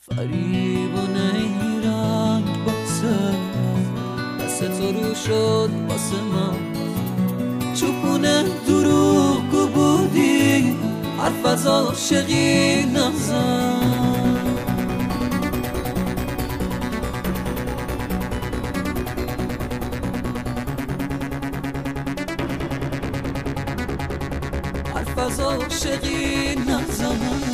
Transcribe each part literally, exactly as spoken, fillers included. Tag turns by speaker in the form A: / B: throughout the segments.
A: فریب و نیرنگ باسه دست تو رو شد باسه من، چوبونه دروغگو بودی، حرف از عاشقی نزن. حرف از عاشقی نزن.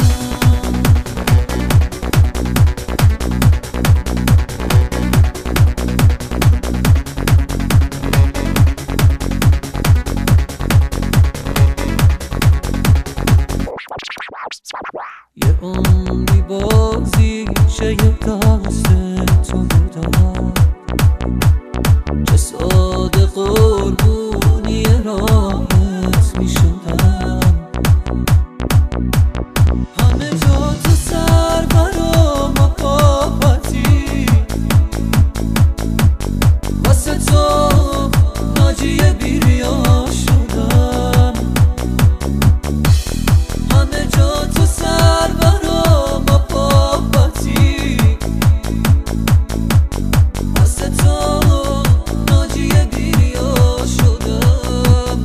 A: یه عمری بازی چه یه دست تو بودم، چه ساده قربونی راحت می شدم. همه جا تو سر برام محبتی، واسه تو ناجیه بیریا شدم. همه جا تو سر برام محبتی، واسه تو ناجیه بیریا شدم.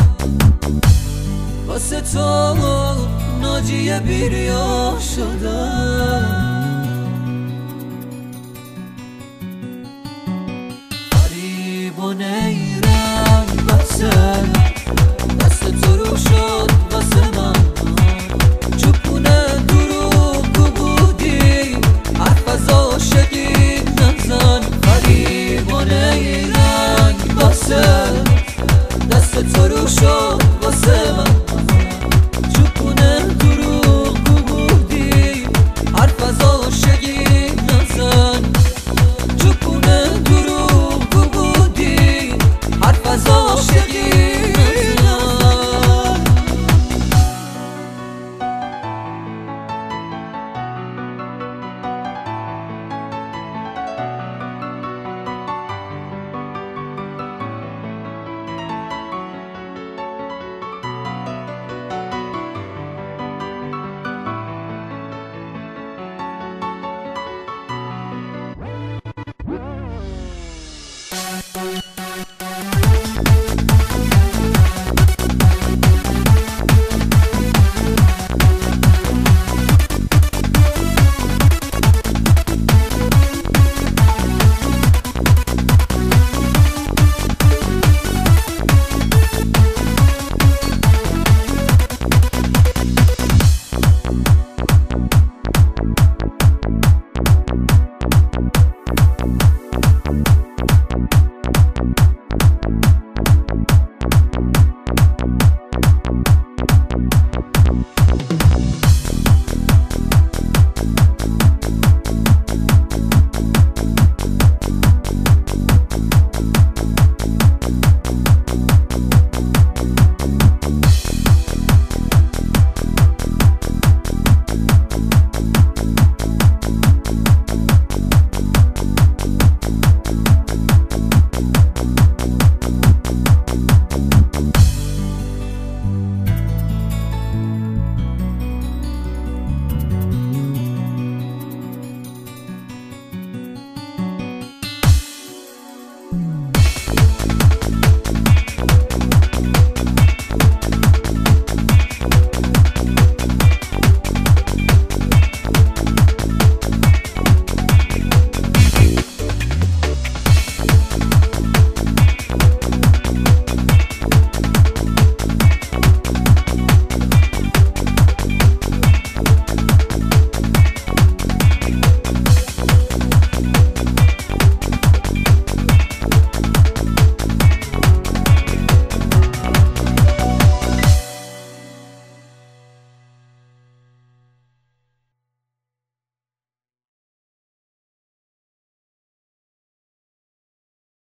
A: واسه تو ناجیه بیریا شدم. فریب و نیرنگ بسه دست تو رو شد